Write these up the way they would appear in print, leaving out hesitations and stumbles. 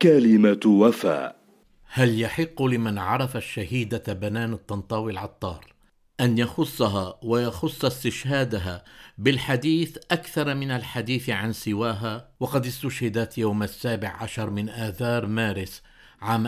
كلمة وفاء. هل يحق لمن عرف الشهيدة بنان الطنطاوي العطار أن يخصها ويخص استشهادها بالحديث أكثر من الحديث عن سواها؟ وقد استشهدت يوم 17 من آذار مارس عام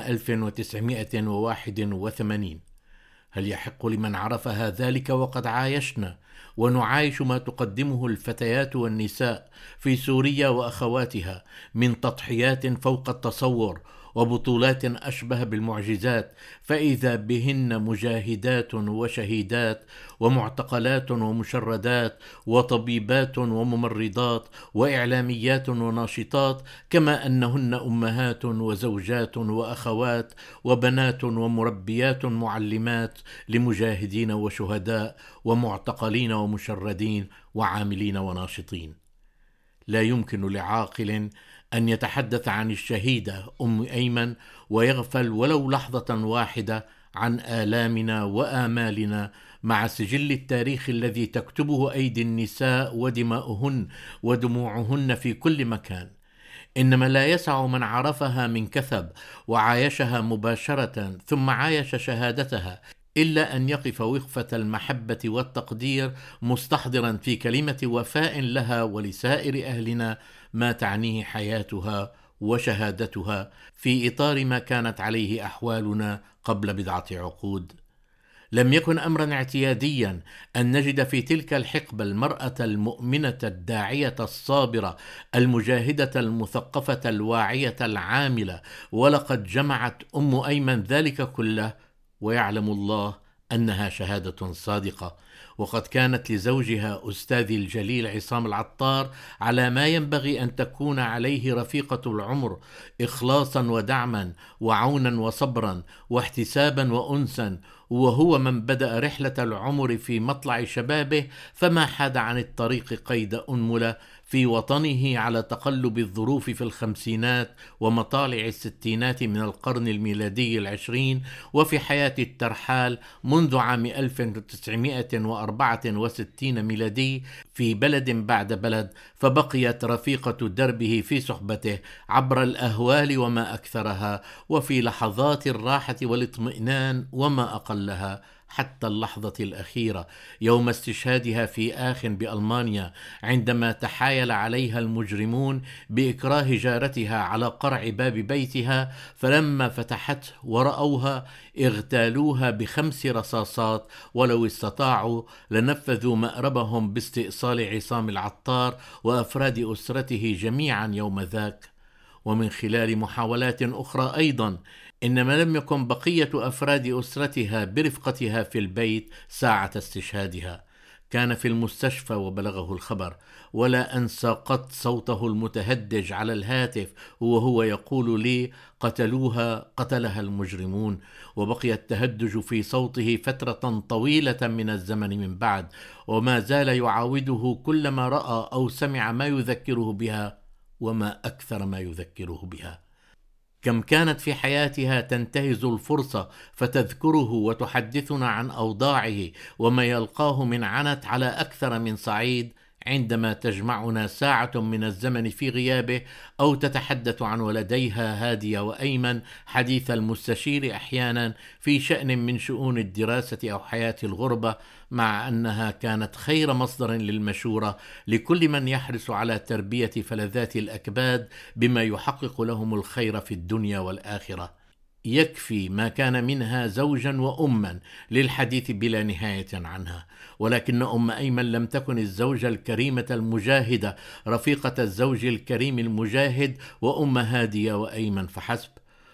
1981. هل يحق لمن عرفها ذلك وقد عايشنا ونعايش ما تقدمه الفتيات والنساء في سوريا وأخواتها من تضحيات فوق التصور وبطولات أشبه بالمعجزات، فإذا بهن مجاهدات وشهيدات ومعتقلات ومشردات وطبيبات وممرضات وإعلاميات وناشطات، كما أنهن أمهات وزوجات وأخوات وبنات ومربيات معلمات لمجاهدين وشهداء ومعتقلين ومشردين وعاملين وناشطين. لا يمكن لعاقل أن يتحدث عن الشهيدة أم أيمن ويغفل ولو لحظة واحدة عن آلامنا وآمالنا مع سجل التاريخ الذي تكتبه أيدي النساء ودماؤهن ودموعهن في كل مكان. إنما لا يسع من عرفها من كثب وعايشها مباشرة ثم عايش شهادتها إلا أن يقف وقفة المحبة والتقدير، مستحضرا في كلمة وفاء لها ولسائر أهلنا ما تعنيه حياتها وشهادتها في إطار ما كانت عليه أحوالنا قبل بضعة عقود. لم يكن أمرا اعتياديا أن نجد في تلك الحقبة المرأة المؤمنة الداعية الصابرة المجاهدة المثقفة الواعية العاملة، ولقد جمعت أم أيمن ذلك كله، ويعلم الله أنها شهادة صادقة. وقد كانت لزوجها أستاذ الجليل عصام العطار على ما ينبغي أن تكون عليه رفيقة العمر، إخلاصا ودعما وعونا وصبرا واحتسابا وأنسا، وهو من بدأ رحلة العمر في مطلع شبابه فما حاد عن الطريق قيد أنملة في وطنه على تقلب الظروف في الخمسينات ومطالع الستينات من القرن الميلادي العشرين، وفي حياة الترحال منذ عام 1964 ميلادي في بلد بعد بلد، فبقيت رفيقة دربه في صحبته عبر الأهوال وما أكثرها، وفي لحظات الراحة والاطمئنان وما أقلها، حتى اللحظة الأخيرة يوم استشهادها في آخن بألمانيا، عندما تحايل عليها المجرمون بإكراه جارتها على قرع باب بيتها، فلما فتحته ورأوها اغتالوها ب5 رصاصات، ولو استطاعوا لنفذوا مأربهم باستئصال عصام العطار وأفراد أسرته جميعا يوم ذاك. ومن خلال محاولات أخرى أيضا، إنما لم يكن بقية أفراد أسرتها برفقتها في البيت ساعة استشهادها. كان في المستشفى وبلغه الخبر، ولا أنسى قط صوته المتهدج على الهاتف وهو يقول لي: قتلوها، قتلها المجرمون. وبقي التهدج في صوته فترة طويلة من الزمن من بعد، وما زال يعاوده كلما رأى أو سمع ما يذكره بها، وما أكثر ما يذكره بها. كم كانت في حياتها تنتهز الفرصة فتذكره وتحدثنا عن أوضاعه وما يلقاه من عنت على أكثر من صعيد، عندما تجمعنا ساعة من الزمن في غيابه، أو تتحدث عن ولديها هادية وأيمن حديث المستشير أحيانا في شأن من شؤون الدراسة أو حياة الغربة، مع أنها كانت خير مصدر للمشورة لكل من يحرص على تربية فلذات الأكباد بما يحقق لهم الخير في الدنيا والآخرة. يكفي ما كان منها زوجا وأما للحديث بلا نهاية عنها، ولكن أم أيمن لم تكن الزوجة الكريمة المجاهدة رفيقة الزوج الكريم المجاهد وأم هادية وأيمن فحسب.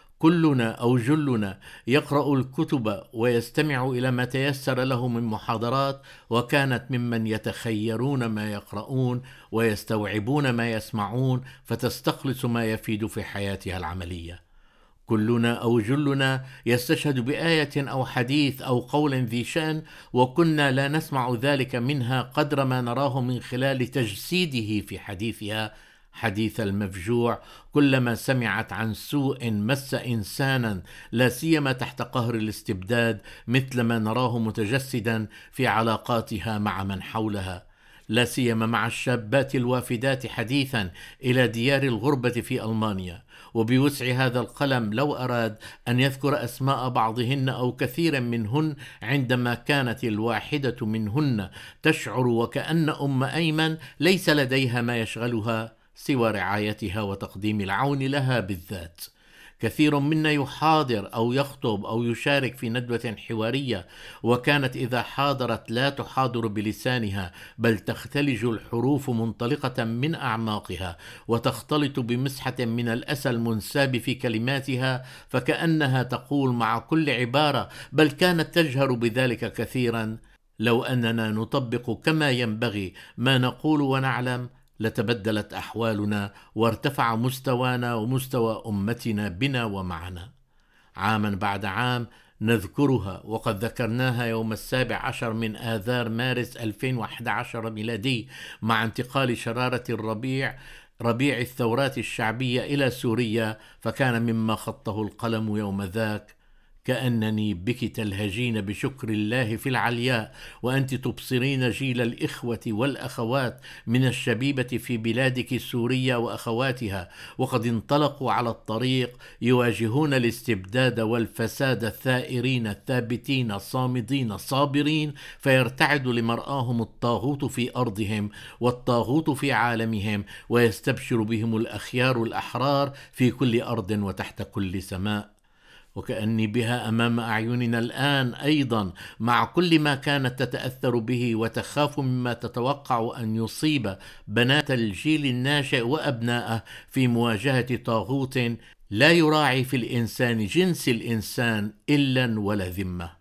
كلنا أو جلنا يقرأ الكتب ويستمع إلى ما تيسر له من محاضرات، وكانت ممن يتخيرون ما يقرؤون ويستوعبون ما يسمعون، فتستخلص ما يفيد في حياتها العملية. كلنا أو جلنا يستشهد بآية أو حديث أو قول ذي شأن، وكنا لا نسمع ذلك منها قدر ما نراه من خلال تجسيده في حديثها، حديث المفجوع كلما سمعت عن سوء مس إنسانا، لا سيما تحت قهر الاستبداد، مثل ما نراه متجسدا في علاقاتها مع من حولها، لا سيما مع الشابات الوافدات حديثا إلى ديار الغربة في ألمانيا، وبوسع هذا القلم لو أراد أن يذكر أسماء بعضهن أو كثيرا منهن، عندما كانت الواحدة منهن تشعر وكأن أم أيمن ليس لديها ما يشغلها سوى رعايتها وتقديم العون لها بالذات. كثير منا يحاضر أو يخطب أو يشارك في ندوة حوارية، وكانت إذا حاضرت لا تحاضر بلسانها، بل تختلج الحروف منطلقة من أعماقها وتختلط بمسحة من الأسى المنساب في كلماتها، فكأنها تقول مع كل عبارة، بل كانت تجهر بذلك كثيرا: لو أننا نطبق كما ينبغي ما نقول ونعلم لتبدلت أحوالنا وارتفع مستوانا ومستوى أمتنا بنا ومعنا. عاما بعد عام نذكرها، وقد ذكرناها يوم 17 من آذار مارس 2011 ميلادي مع انتقال شرارة ربيع الثورات الشعبية إلى سوريا، فكان مما خطه القلم يوم ذاك: كأنني بك تلهجين بشكر الله في العلياء، وأنت تبصرين جيل الإخوة والأخوات من الشبيبة في بلادك سوريا وأخواتها، وقد انطلقوا على الطريق يواجهون الاستبداد والفساد، الثائرين الثابتين الصامدين الصابرين، فيرتعد لمرآهم الطاغوت في أرضهم والطاغوت في عالمهم، ويستبشر بهم الأخيار الأحرار في كل أرض وتحت كل سماء. وكأني بها أمام أعيننا الآن أيضا، مع كل ما كانت تتأثر به وتخاف مما تتوقع أن يصيب بنات الجيل الناشئ وأبناءه في مواجهة طاغوت لا يراعي في الإنسان جنس الإنسان إلا ولا ذمة.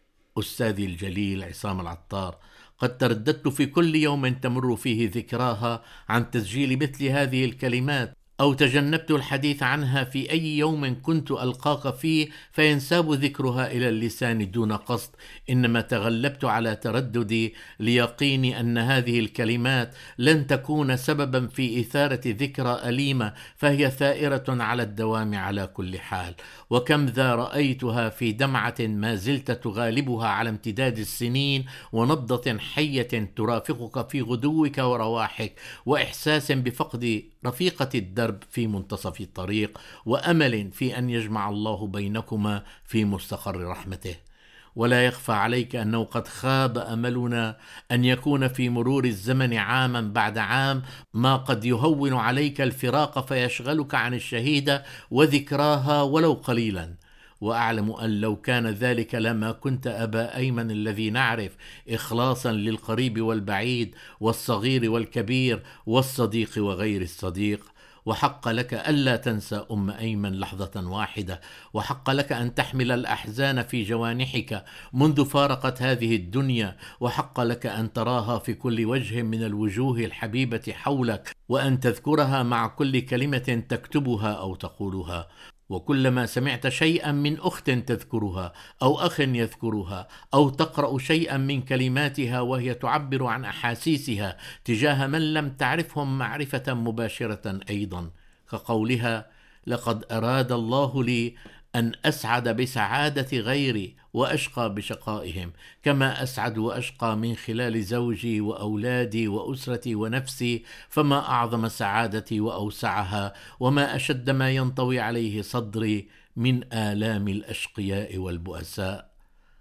أستاذي الجليل عصام العطار، قد ترددت في كل يوم تمر فيه ذكراها عن تسجيل مثل هذه الكلمات، أو تجنبت الحديث عنها في أي يوم كنت ألقاك فيه فينساب ذكرها إلى اللسان دون قصد، إنما تغلبت على ترددي ليقيني أن هذه الكلمات لن تكون سببا في إثارة ذكرى أليمة، فهي ثائرة على الدوام على كل حال. وكم ذا رأيتها في دمعة ما زلت تغالبها على امتداد السنين، ونبضة حية ترافقك في غدوك ورواحك، وإحساس بفقد رفيقة الدرب في منتصف الطريق، وأمل في أن يجمع الله بينكما في مستقر رحمته. ولا يخفى عليك أنه قد خاب أملنا أن يكون في مرور الزمن عاما بعد عام ما قد يهون عليك الفراق فيشغلك عن الشهيدة وذكراها ولو قليلا. وأعلم أن لو كان ذلك لما كنت أبا أيمن الذي نعرف إخلاصا للقريب والبعيد والصغير والكبير والصديق وغير الصديق. وحق لك ألا تنسى أم أيمن لحظة واحدة، وحق لك أن تحمل الأحزان في جوانحك منذ فارقت هذه الدنيا، وحق لك أن تراها في كل وجه من الوجوه الحبيبة حولك، وأن تذكرها مع كل كلمة تكتبها أو تقولها. وكلما سمعت شيئا من أخت تذكرها أو أخ يذكرها، أو تقرأ شيئا من كلماتها وهي تعبر عن أحاسيسها تجاه من لم تعرفهم معرفة مباشرة أيضا، كقولها: لقد أراد الله لي أن أسعد بسعادة غيري وأشقى بشقائهم، كما أسعد وأشقى من خلال زوجي وأولادي وأسرتي ونفسي، فما أعظم سعادتي وأوسعها، وما أشد ما ينطوي عليه صدري من آلام الأشقياء والبؤساء.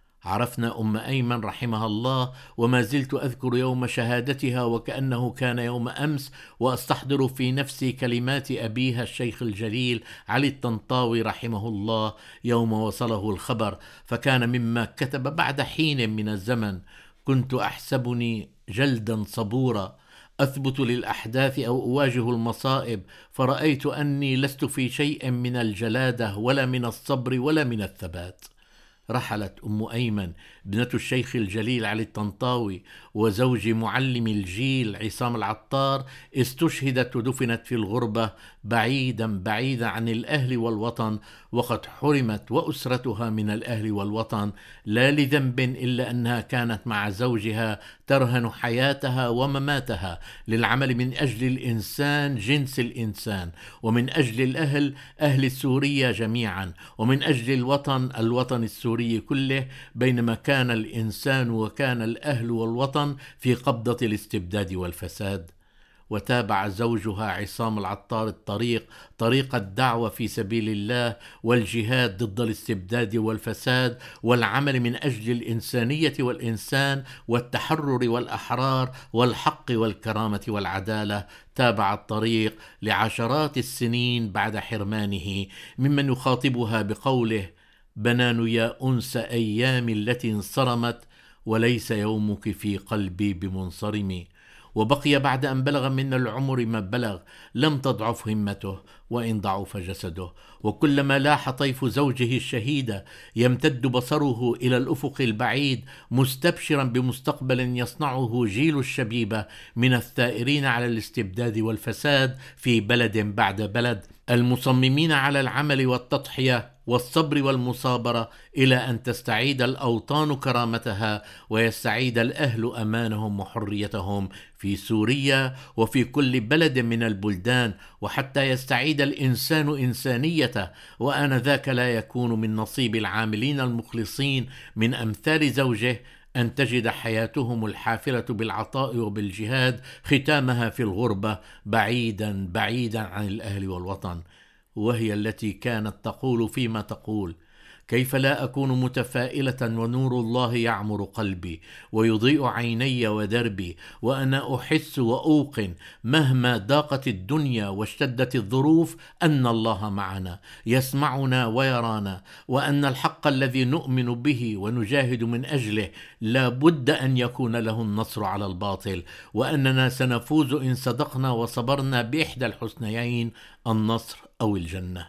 عرفنا أم أيمن رحمها الله، وما زلت أذكر يوم شهادتها وكأنه كان يوم أمس، وأستحضر في نفسي كلمات أبيها الشيخ الجليل علي الطنطاوي رحمه الله يوم وصله الخبر، فكان مما كتب بعد حين من الزمن: كنت أحسبني جلدا صبورا أثبت للأحداث أو أواجه المصائب، فرأيت أني لست في شيء من الجلادة ولا من الصبر ولا من الثبات. رحلت أم أيمن ابنة الشيخ الجليل علي الطنطاوي وزوج معلم الجيل عصام العطار، استشهدت ودفنت في الغربة بعيدا عن الأهل والوطن، وقد حرمت وأسرتها من الأهل والوطن، لا لذنب إلا أنها كانت مع زوجها ترهن حياتها ومماتها للعمل من أجل الإنسان جنس الإنسان، ومن أجل أهل سوريا جميعا، ومن أجل الوطن السوري كله، بينما كان الإنسان وكان الأهل والوطن في قبضة الاستبداد والفساد. وتابع زوجها عصام العطار طريق الدعوة في سبيل الله والجهاد ضد الاستبداد والفساد والعمل من أجل الإنسانية والإنسان والتحرر والأحرار والحق والكرامة والعدالة. تابع الطريق لعشرات السنين بعد حرمانه ممن يخاطبها بقوله: بنان يا أنس أيام التي انصرمت، وليس يومك في قلبي بمنصرم. وبقي بعد أن بلغ من العمر ما بلغ، لم تضعف همته وإن ضعف جسده، وكلما لاح طيف زوجه الشهيد يمتد بصره إلى الأفق البعيد مستبشرا بمستقبل يصنعه جيل الشبيبة من الثائرين على الاستبداد والفساد في بلد بعد بلد، المصممين على العمل والتضحية والصبر والمصابرة إلى أن تستعيد الأوطان كرامتها ويستعيد الأهل أمانهم وحريتهم في سوريا وفي كل بلد من البلدان، وحتى يستعيد الإنسان إنسانيته. وآنذاك لا يكون من نصيب العاملين المخلصين من أمثال زوجه أن تجد حياتهم الحافلة بالعطاء وبالجهاد ختامها في الغربة بعيدا بعيدا عن الأهل والوطن. وهي التي كانت تقول فيما تقول: كيف لا أكون متفائلة ونور الله يعمر قلبي ويضيء عيني ودربي، وأنا أحس وأوقن مهما ضاقت الدنيا واشتدت الظروف أن الله معنا يسمعنا ويرانا، وأن الحق الذي نؤمن به ونجاهد من أجله لا بد أن يكون له النصر على الباطل، وأننا سنفوز إن صدقنا وصبرنا بإحدى الحسنيين: النصر أو الجنة.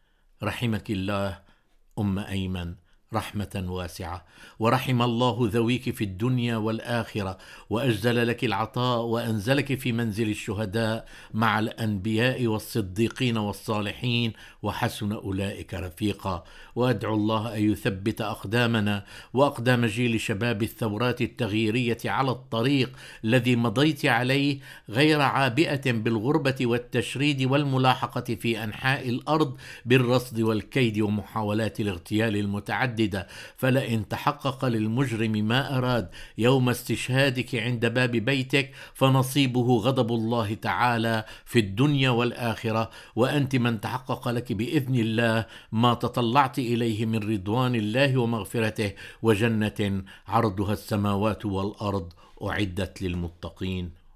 رحمك الله أم أيمن رحمة واسعة، ورحم الله ذويك في الدنيا والآخرة، وأجزل لك العطاء وأنزلك في منزل الشهداء مع الأنبياء والصديقين والصالحين، وحسن أولئك رفيقا. وأدعو الله أن يثبت أقدامنا وأقدام جيل شباب الثورات التغييرية على الطريق الذي مضيت عليه، غير عابئة بالغربة والتشريد والملاحقة في أنحاء الأرض بالرصد والكيد ومحاولات الاغتيال المتعددة. فلئن تحقق للمجرم ما أراد يوم استشهادك عند باب بيتك فنصيبه غضب الله تعالى في الدنيا والآخرة، وأنت من تحقق لك بإذن الله ما تطلعت إليه من رضوان الله ومغفرته وجنة عرضها السماوات والأرض أعدت للمتقين.